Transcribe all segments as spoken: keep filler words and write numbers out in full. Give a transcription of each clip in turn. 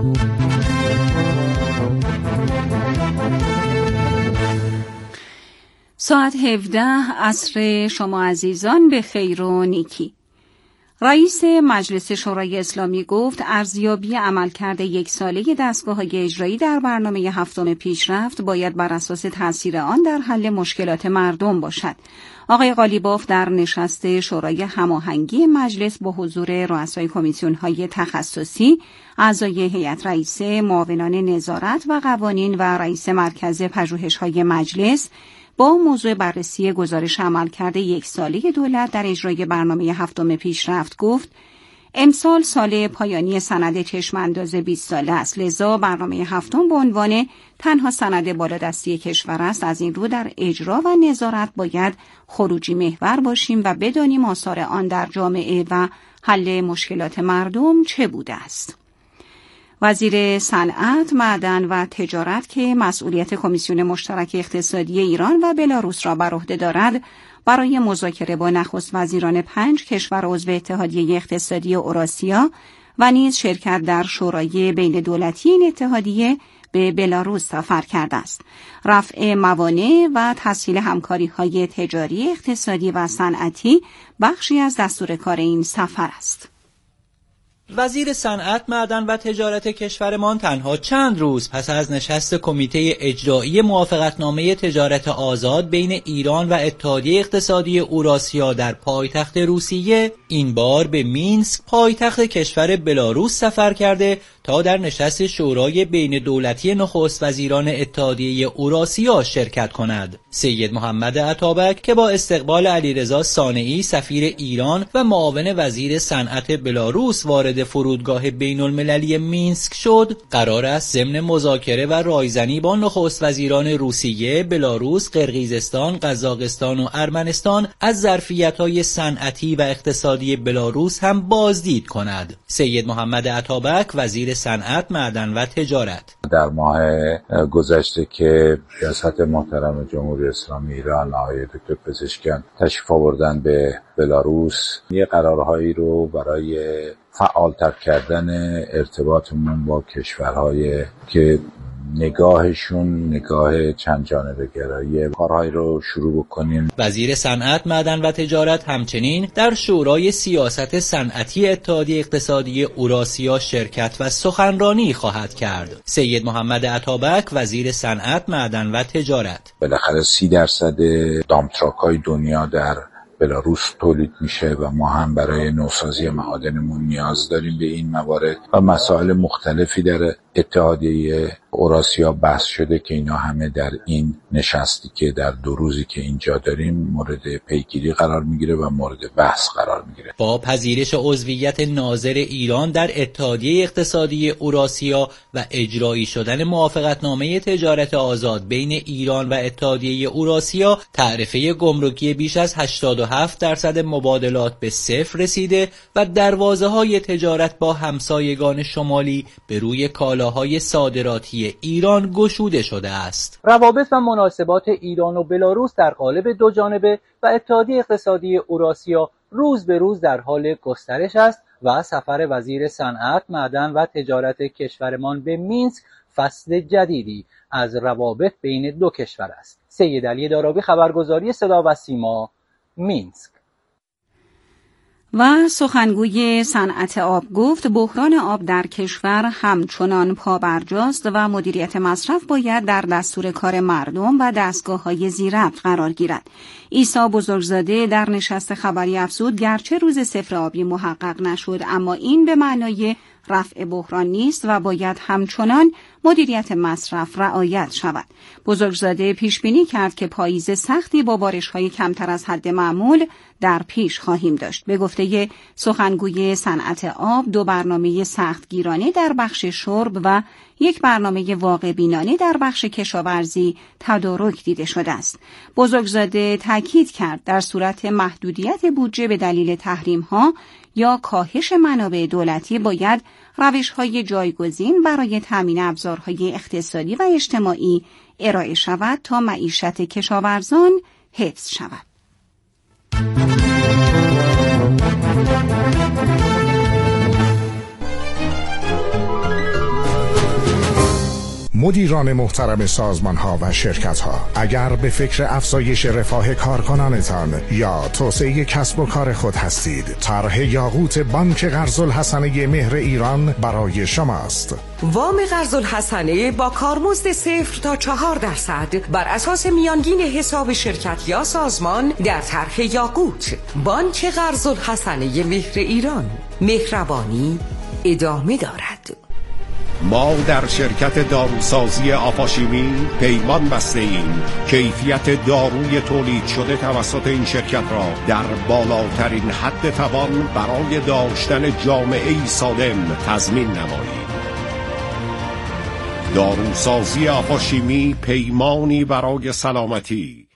ساعت هفده عصر شما عزیزان به خیر و نیکی. رئیس مجلس شورای اسلامی گفت ارزیابی عملکرد یک ساله دستگاه‌های اجرایی در برنامه هفتم پیشرفت باید بر اساس تاثیر آن در حل مشکلات مردم باشد. آقای قالیباف در نشست شورای هماهنگی مجلس با حضور رؤسای کمیسیون‌های تخصصی، اعضای هیئت رئیسه، معاونان نظارت و قوانین و رئیس مرکز پژوهش‌های مجلس با موضوع بررسی گزارش عملکرد یک ساله دولت در اجرای برنامه هفتم پیشرفت گفت امسال سال پایانی سند چشم‌انداز بیست ساله است، لذا برنامه هفتم به عنوان تنها سند بالادستی کشور است. از این رو در اجرا و نظارت باید خروجی محور باشیم و بدانیم آثار آن در جامعه و حل مشکلات مردم چه بوده است. وزیر صنعت، معدن و تجارت که مسئولیت کمیسیون مشترک اقتصادی ایران و بلاروس را بر عهده دارد، برای مذاکره با نخست وزیران پنج کشور عضو اتحادیه اقتصادی اوراسیا و نیز شرکت در شورای بین دولتی این اتحادیه به بلاروس سفر کرده است. رفع موانع و تسهیل همکاری‌های تجاری، اقتصادی و صنعتی بخشی از دستور کار این سفر است. وزیر صنعت، معدن و تجارت کشورمان تنها چند روز پس از نشست کمیته اجرایی موافقتنامه تجارت آزاد بین ایران و اتحادیه اقتصادی اوراسیا در پایتخت روسیه، این بار به مینسک پایتخت کشور بلاروس سفر کرده تا در نشست شورای بین دولتی نخست وزیران اتحادیه اوراسیا شرکت کند. سید محمد عطابک که با استقبال علیرضا صانعی سفیر ایران و معاون وزیر صنعت بلاروس وارد فرودگاه بین المللی مینسک شد، قرار است ضمن مذاکره و رایزنی با نخست وزیران روسیه، بلاروس، قرقیزستان، قزاقستان و ارمنستان از ظرفیت‌های صنعتی و اقتصادی بلاروس هم بازدید کند. سید محمد عطابک وزیر صنعت، معدن و تجارت: در ماه گذشته که ریاست محترم جمهوری اسلامی ایران آقای دکتر پزشکیان تشریف آوردن به بلاروس، یه قرارهایی رو برای فعالتر کردن ارتباطمون با کشورهای که نگاهشون نگاه چند جانبه گرایی کارهایی رو شروع بکنیم. وزیر صنعت، معدن و تجارت همچنین در شورای سیاست صنعتی اتحادیه اقتصادی اوراسیا شرکت و سخنرانی خواهد کرد. سید محمد عطابک وزیر صنعت، معدن و تجارت: بالاخره سی درصد دامتراک‌های دنیا در بلاروس تولید میشه و ما هم برای نوسازی معادنمون نیاز داریم به این موارد و مسائل مختلفی در اتحادیه اوراسیا بحث شده که اینا همه در این نشستی که در دو روزی که اینجا داریم مورد پیگیری قرار میگیره و مورد بحث قرار میگیره. با پذیرش عضویت ناظر ایران در اتحادیه اقتصادی اوراسیا و اجرایی شدن موافقتنامه تجارت آزاد بین ایران و اتحادیه اوراسیا، تعرفه گمرکی بیش از هشتاد و هفت درصد مبادلات به صفر رسیده و دروازه‌های تجارت با همسایگان شمالی به روی کالاهای صادراتی ایران گشوده شده است. روابط و مناسبات ایران و بلاروس در قالب دو جانبه و اتحادیه اقتصادی اوراسیا روز به روز در حال گسترش است و سفر وزیر صنعت، معدن و تجارت کشورمان به مینسک فصل جدیدی از روابط بین دو کشور است. سید علی دارابی، خبرگزاری صدا و سیما، مینسک. و سخنگوی صنعت آب گفت بحران آب در کشور همچنان پابرجاست و مدیریت مصرف باید در دستور کار مردم و دستگاه‌های ذی‌ربط قرار گیرد. عیسی بزرگزاده در نشست خبری افزود گرچه روز صفر آبی محقق نشد، اما این به معنای رفع بحران نیست و باید همچنان مدیریت مصرف رعایت شود. بزرگزاده پیش بینی کرد که پاییز سختی با بارش‌های کمتر از حد معمول در پیش خواهیم داشت. به گفته سخنگوی صنعت آب، دو برنامه سختگیرانه در بخش شرب و یک برنامه واقع بینانه در بخش کشاورزی تدارک دیده شده است. بزرگزاده تاکید کرد در صورت محدودیت بودجه به دلیل تحریم‌ها یا کاهش منابع دولتی باید روش‌های جایگزین برای تامین ابزارهای اقتصادی و اجتماعی ارائه شود تا معیشت کشاورزان حفظ شود. مدیران محترم سازمان ها و شرکت ها، اگر به فکر افزایش رفاه کارکنانتان یا توسعه کسب و کار خود هستید، طرح یاقوت بانک قرض‌الحسنه مهر ایران برای شماست. وام قرض‌الحسنه با کارمزد صفر تا چهار درصد بر اساس میانگین حساب شرکت یا سازمان در طرح یاقوت. بانک قرض‌الحسنه مهر ایران. مهربانی ادامه دارد. ما در شرکت داروسازی آفاشیمی پیمان بسته ایم کیفیت داروی تولید شده توسط این شرکت را در بالاترین حد توان برای داشتن جامعه‌ای سالم تضمین نماییم. داروسازی آفاشیمی، پیمانی برای سلامتی.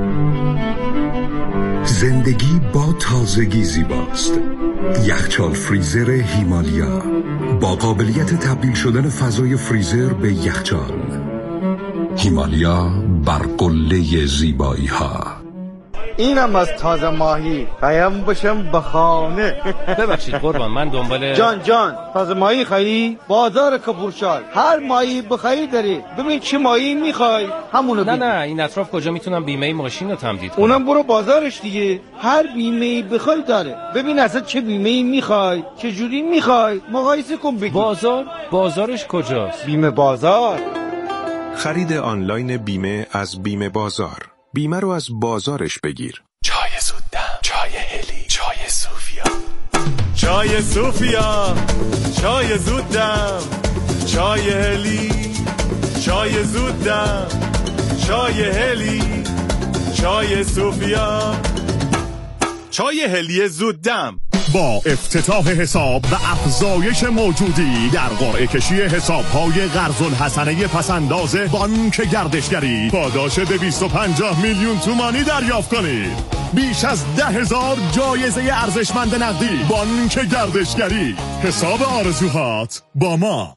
زندگی با تازگی زیباست. یخچال فریزر هیمالیا با قابلیت تبدیل شدن فضای فریزر به یخچال. هیمالیا بر قله زیبایی ها. اینم از تازه ماهی قیم باشم به خانه. ببخشید قربان، من دنبال جان جان تازه ماهی خیلی بازار کپورشال. هر ماهی بخوای داری. ببین چه ماهی میخوای همونو نه بید. نه این اطراف کجا میتونم بیمه ماشین رو تمدید کنم؟ اونم برو بازارش دیگه. هر بیمه بخوای داره. ببین اصلا چه بیمه میخوای، چه جوری میخوای، مقایسه کن بگی. بازار؟ بازارش کجاست؟ بیمه بازار. خرید آنلاین بیمه از بیمه بازار. بیمه رو از بازارش بگیر. چای زودم، چای هلی، چای صوفیا. چای صوفیا، چای زودم، چای هلی، چای زودم، چای هلی، چای صوفیا. چای هلی زودم با افتتاح حساب و افزایش موجودی در قرعه کشی حساب‌های قرض‌الحسنه پسنداز بانک گردشگری پاداش دویست و پنجاه میلیون تومانی دریافت کنید. بیش از ده هزار جایزه ارزشمند نقدی. بانک گردشگری، حساب آرزوهات با ما.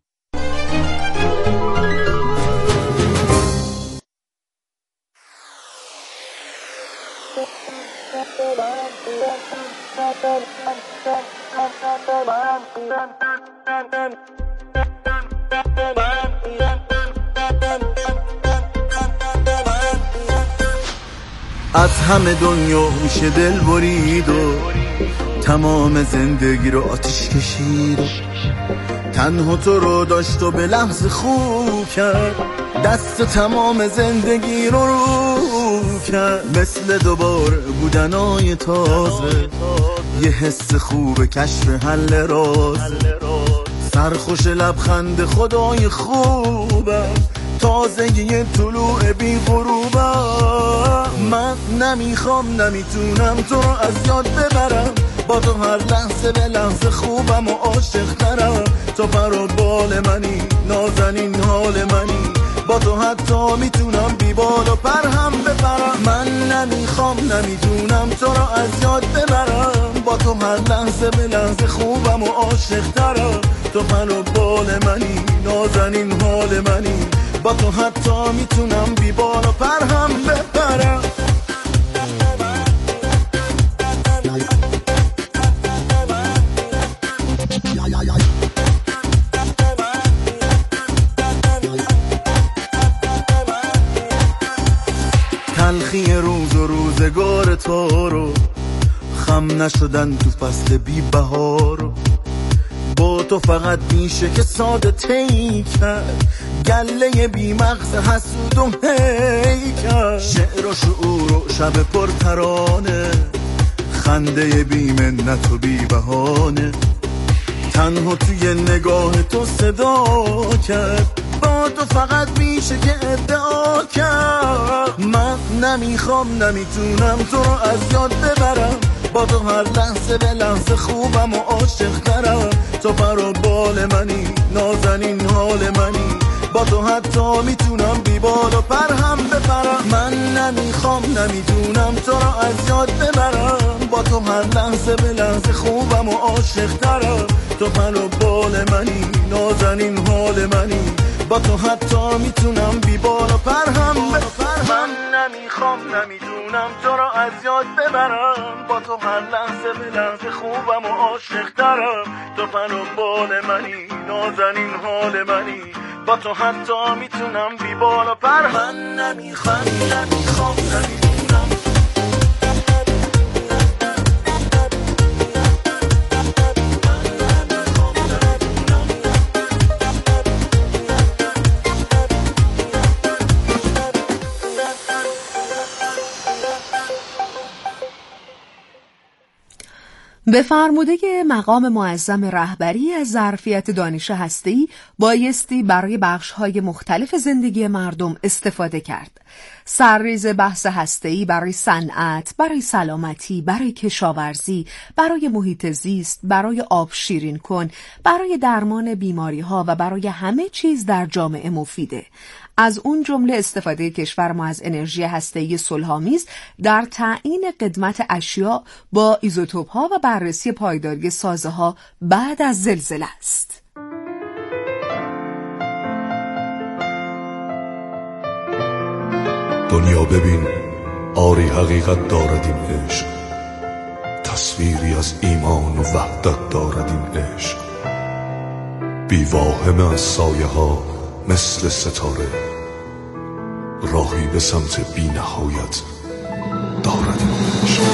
از همه دنیا هوش دل برید و تمام زندگی رو آتیش کشید. تنها تو رو داشت و به لحظه خوب کرد. دست تمام زندگی رو رو کرد. مثل دوباره بودنای تازه، یه حس خوب کشف حل راز. سرخوش لبخند خدای خوبم، تازگی طلوع بی غروبم. من نمیخوام نمیتونم تو رو از یاد ببرم. با تو هر لحظه به لحظه خوبم و عاشق ترم. تو پر و بال منی، نازنین حال منی. با تو حتی میتونم بی بال و پر هم بپرم. من نمیخوام نمیتونم تو رو از یاد ببرم. با تو هر لحظه به لحظه خوبم و عاشق ترم. تو پر و بال منی، نازنین حال منی. با تو حتی میتونم بی بال و پر هم بپرم. تلخی روز و روزگار تو رو، خم نشدن تو فصل بی بهارو. با تو فقط میشه که ساده تی کرد. گله بی مغز حسود و هیکر. شعر و شعور و شب پر ترانه، خنده بی منت و بی بهانه. تنها توی نگاه تو صدا کرد. با تو فقط میشه که ادعا کرد. من نمیخوام نمیتونم تو رو از یاد ببرم. با تو هر لحظه به لحظه خوبم و عاشق ترم. تو پر و بال منی، نازنین حال منی. با تو حتی میتونم بی بال و پر هم بپرم. من نمیخوام نمیتونم تو رو از یاد ببرم. با تو هر لحظه به لحظه خوبم و عاشق ترم. تو پر و بال منی، نازنین حال منی. با تو حتی میتونم بی بال و پر هم بپرم. من نمیخوام نمیدونم تو رو از یاد ببرم. با تو هر لحظه به لحظه خوبم و عاشق ترم. تو پر و بال منی، نازنین حال منی. با تو حتی میتونم بی بال و پر. من نمیخوام نمیخوام نمیتونم. به فرموده مقام معظم رهبری از ظرفیت دانش هسته‌ای بایستی برای بخش‌های مختلف زندگی مردم استفاده کرد. سرریز بحث هسته‌ای برای صنعت، برای سلامتی، برای کشاورزی، برای محیط زیست، برای آب شیرین کن، برای درمان بیماری‌ها و برای همه چیز در جامعه مفیده. از اون جمله استفاده کشور ما از انرژی هسته‌ای صلح‌آمیز در تعیین قدمت اشیاء با ایزوتوپ‌ها و بررسی پایداری سازه‌ها بعد از زلزله است. دنیا ببین، آری حقیقت دارد این عشق، تصویری از ایمان و وحدت دارد این عشق، بیواهمه از سایه ها مثل ستاره، راهی به سمت بی نهایت دارد این عشق.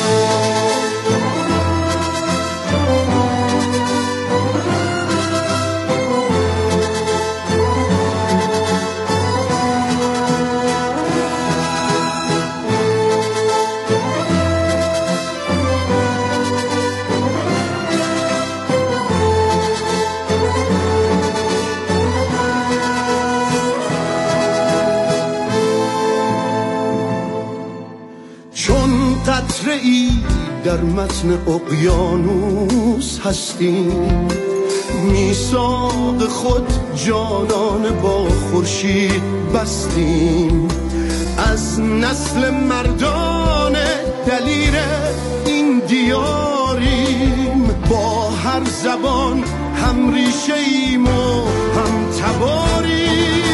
قطره‌ای در متن اقیانوس هستیم، میثاق خود جانان با خورشید بستیم، از نسل مردان دلیر این دیاریم، با هر زبان هم ریشه ایم و هم تباریم.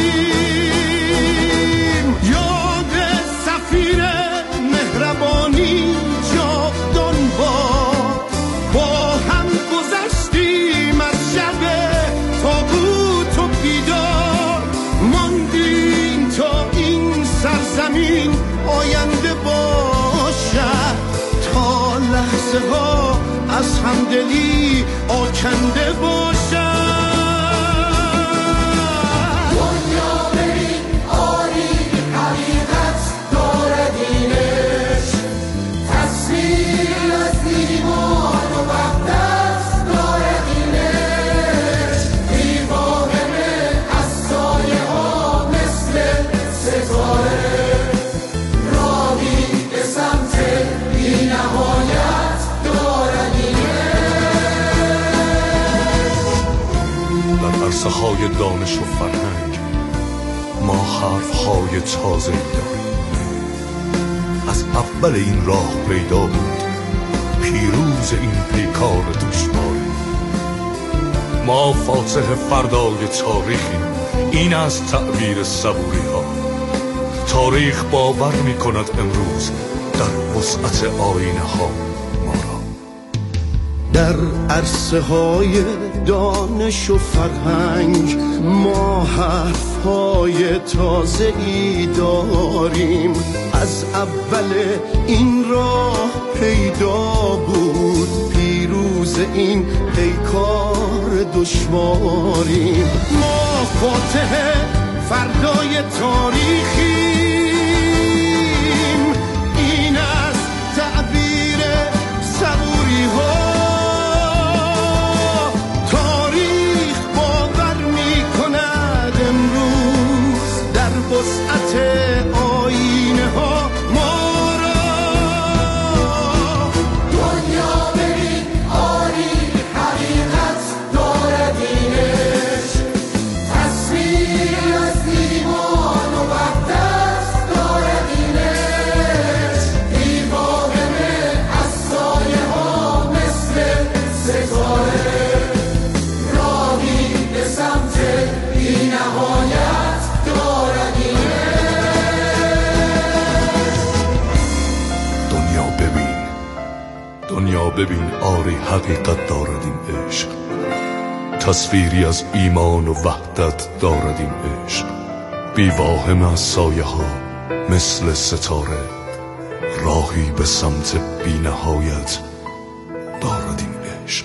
یاد سفیر مهربانی جاودان باد، با هم گذشتیم از شب طاغوت و بیدار، ماندیم تا این سرزمین آینده باشد، تا لحظه ها از همدلی آکنده باشد. های دانش و فرهنگ ما حرفهای تازه داریم، از اول این راه پیدا بود پیروز این پیکار دشواری، ما فاتح فردای تاریخی، این از تعبیر صبوری ها. تاریخ باور می کند امروز در وسعت آینه ها ما را، در عرصه های دانش و فرهنگ ما حرفهای تازه ای داریم، از اول این راه پیدا بود پیروز این پیکار دشواریم، ما فاتح فردای تاریخیم، این از تعبیر صبوری ها. وسعت آینه ها ما را. دنیا ببین آری حقیقت دارد اینش، تصویر از ایمان و وحدت دارد اینش، بی‌واهمه از سایه ها مثل ستاره، راهی به سمت بی نهایت دنیا ببین، آری حقیقت دارد این عشق، تصویری از ایمان و وحدت دارد این عشق. بی واهم از سایه ها مثل ستاره، راهی به سمت بی نهایت دارد این عشق.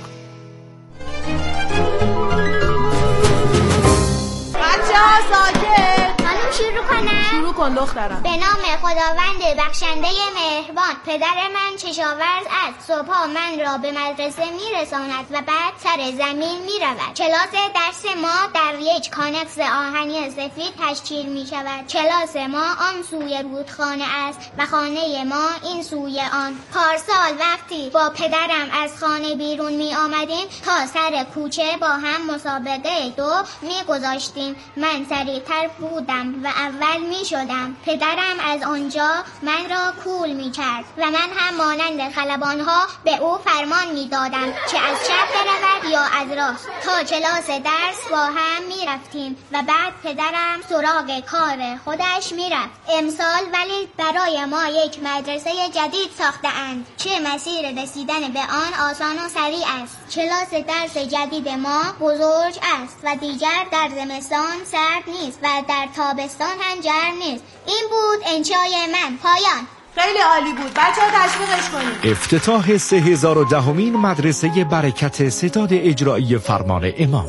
بچه ها ساکت. خانم شروع کنم؟ شروع کن دخترم. به نام خداوند بخشنده مهربان. پدر من کشاورز است. صبحا من را به مدرسه میرساند و بعد سر زمین میرود. کلاس درس ما در یک کانکس آهنی سفید تشکیل می شود. کلاس ما آن سوی رودخانه است و خانه ما این سوی آن. پارسال وقتی با پدرم از خانه بیرون می آمدیم تا سر کوچه با هم مسابقه دو می گذاشتیم. من سریعتر بودم و اول می شدم. پدرم از آنجا من را کول می کرد و من هم مانند خلبانها به او فرمان می دادم که از چپ برود یا از راست. تا کلاس درس با هم می رفتیم و بعد پدرم سراغ کار خودش می رفت. امسال ولی برای ما یک مدرسه جدید ساخته اند که مسیر رسیدن به آن آسان و سریع است. کلاس درس جدید ما بزرگ است و دیگر در زمستان سرد نیست و در تابستان هم گرم نیست. این بود انشای من. پایان. خیلی عالی بود. بچه ها تشویقش کنید. افتتاح سه هزار و دهمین مدرسه برکت ستاد اجرایی فرمان امام.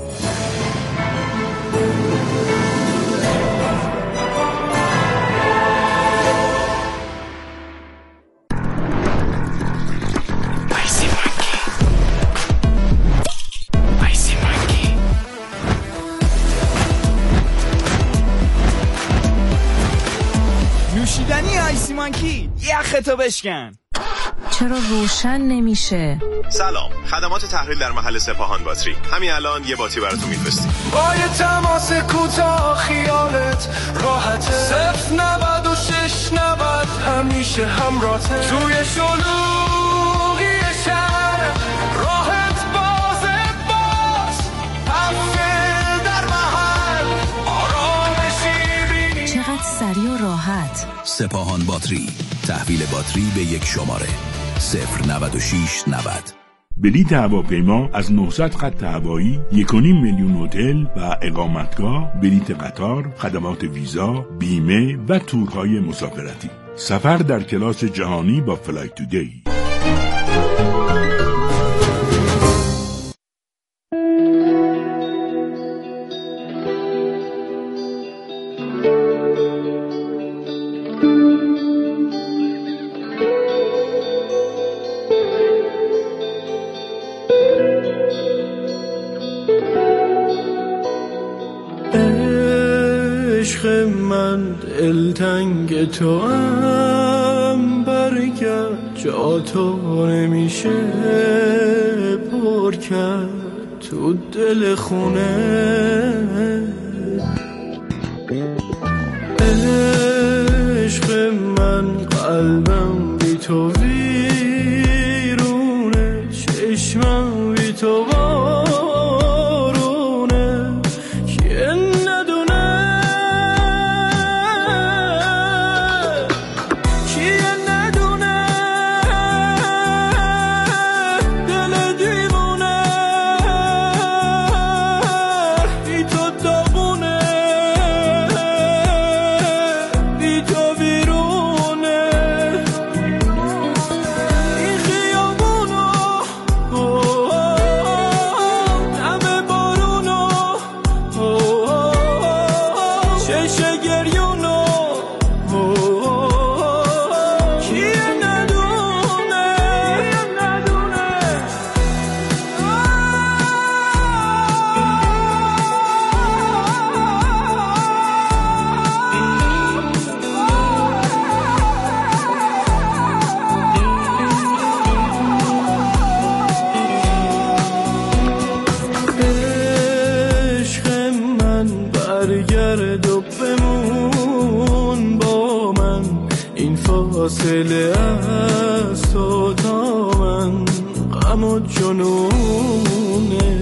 نوشیدنی آیسی مانکی، یختو بشکن. چرا روشن نمیشه؟ سلام، خدمات تحویل در محل سپاهان باتری. همین الان یه باتری براتون میفرستیم. با یه تماس کوتاه خیالت راحته. صفر نود و شش نود همیشه همراهته. توی شلوغی شهر راحت بازت باز. هفته در محل آرامشی بینی. چقدر سریع و راحت. سپاهان باتری، تحویل باتری به یک شماره صفر نود و شش نود. بلیط هواپیما از نهصد خط هوایی، یک و نیم میلیون هتل و اقامتگاه، بلیط قطار، خدمات ویزا، بیمه و تورهای مسافرتی. سفر در کلاس جهانی با فلایت تودی. عشق من دلتنگ تو هم برگرد، جا تو نمیشه پر کرد تو دل خونه. عشق من قلبم بی تو ویرونه، چشمم بی تو فاصله از تو تا من غم و جنونه.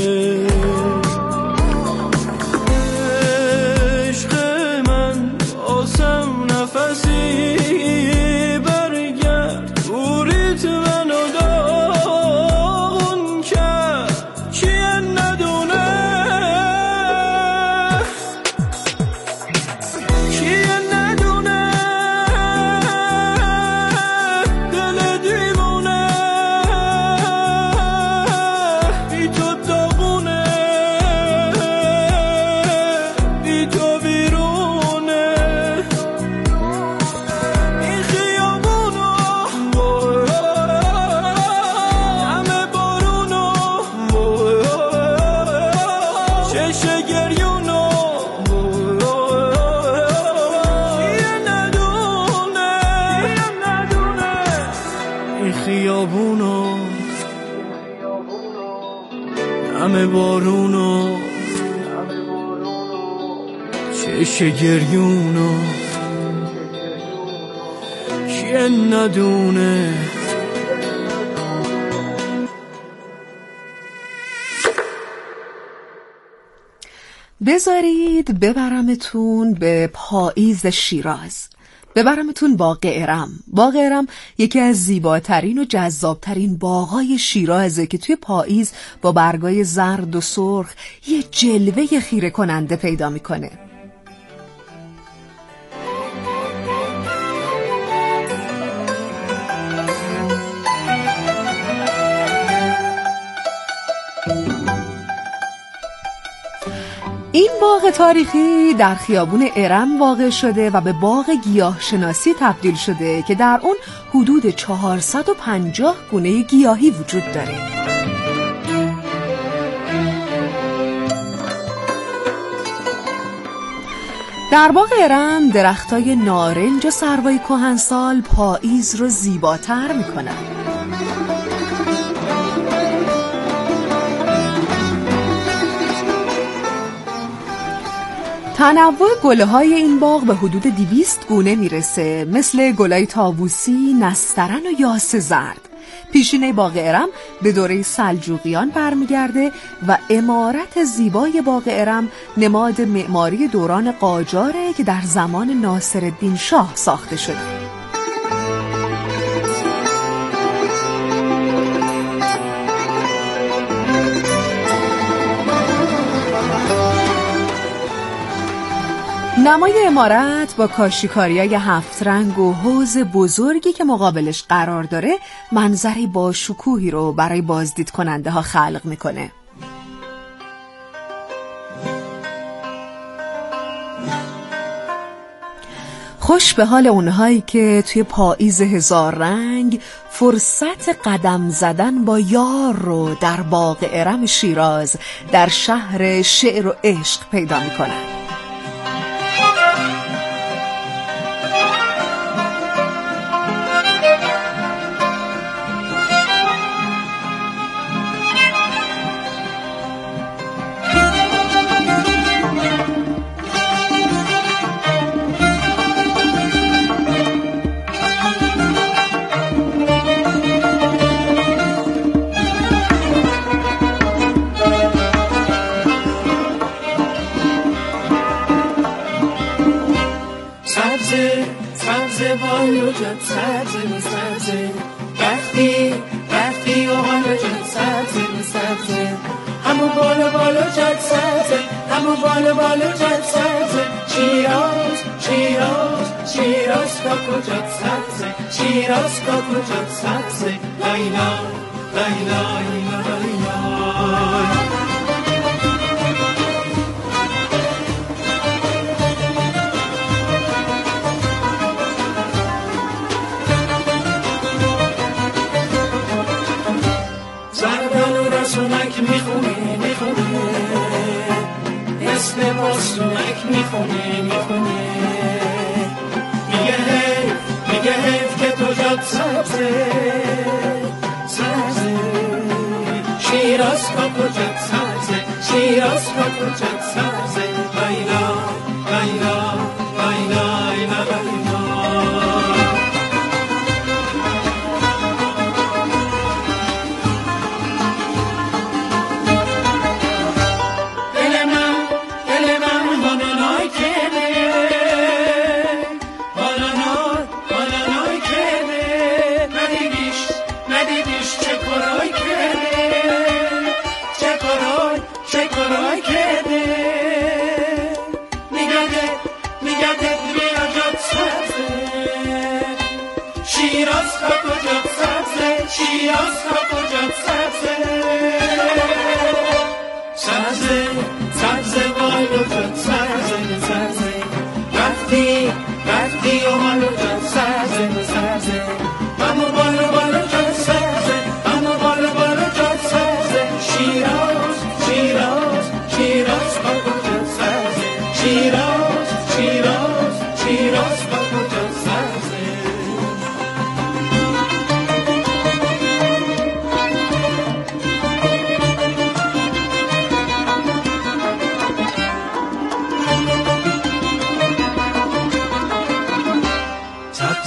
عشق من آسم نفسی برگرد، دوریت منو داغون کرد، کیه ندونه همه بارونو چش گریونو کیه ندونه. بذارید ببرمتون به پاییز شیراز، ببرمتون باغ ارم. باغ ارم یکی از زیباترین و جذابترین باغ‌های شیرازه که توی پاییز با برگای زرد و سرخ یه جلوه خیره کننده پیدا میکنه. این باغ تاریخی در خیابون ارم واقع شده و به باغ گیاهشناسی تبدیل شده که در اون حدود چهارصد و پنجاه گونه گیاهی وجود داره. در باغ ارم درختای نارنج و سروای کهنسال پاییز رو زیباتر میکنن. تنوع گل‌های این باغ به حدود دویست گونه میرسه، مثل گلای طاووسی، نسترن و یاس زرد. پیشینه باغ ارم به دوره سلجوقیان برمیگرده و عمارت زیبای باغ ارم نماد معماری دوران قاجاره که در زمان ناصرالدین شاه ساخته شده. نمای عمارت با کاشیکاریای هفت رنگ و حوض بزرگی که مقابلش قرار داره منظری با شکوهی رو برای بازدید کننده ها خلق میکنه. خوش به حال اونهایی که توی پاییز هزار رنگ فرصت قدم زدن با یار رو در باغ ارم شیراز در شهر شعر و عشق پیدا میکنن.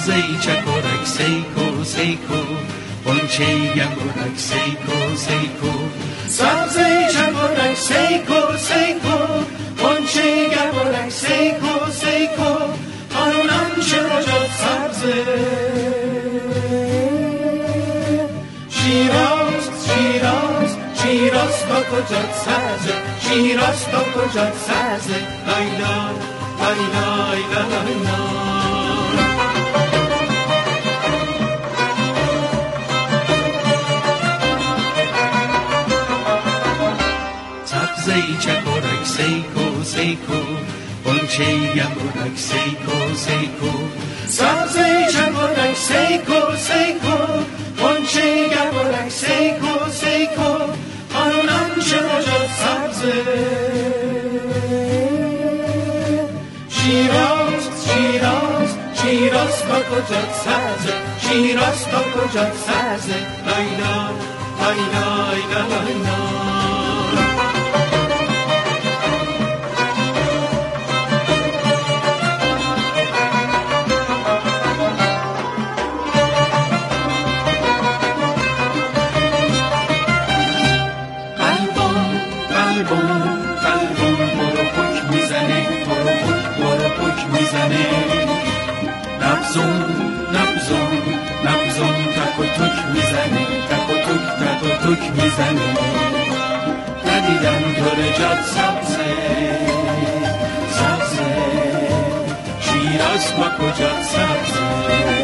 سبزه چکرک سیکو سیکو بانچه گمرک سیکو سیکو سبزه چکرک سیکو سیکو بانچه گمرک سیکو سیکو آنم شرجات سبزه شیراز شیراز شیراز با کجات سبزه شیراز با کجات سبزه لای لای لای لای لای لای سبزه چکرک سیکو سیکو بانچه گمرک سیکو سیکو سبزه چکرک سیکو سیکو بانچه گمرک سیکو سیکو آنم شرجات سبزه شیراز شیراز شیراز با کجات سبزه شیراز با کجات سبزه لای لای لای لای لای لای نبزون نبزون نبزون تک و تک میزنه تک و تک تک و تک میزنه ندیدم دور جاد سبزه سبزه شیراز با کجات سبزه